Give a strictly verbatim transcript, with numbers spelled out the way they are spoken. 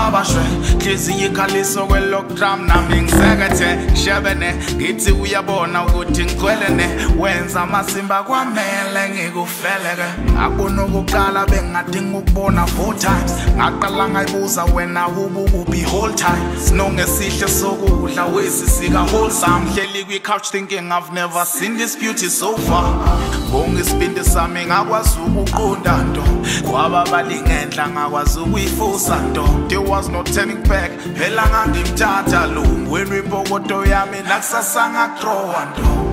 abashwe hliziyo ikhaliso kwe-lockdrum nami ngisekethe shebene ngithi uyabona ukuthi ngikwelene wenza amasimba kwamele ngikufeleke akubona ukuqala bengadinga ukubona four times ngaqala ngayibuza wena ubukuphi whole time sinongesihle sokudla wesisika wholesome hleli kwi-couch thinking I've never seen this beauty so far bonge isibindi sami ngakwazi ukuqonda nto kwaba balingenhla ngakwazi ukuyifusa nto there was no turning back phela ngangimthatha lo ngwenu ipokoto yami nakusasa ngagrowa nto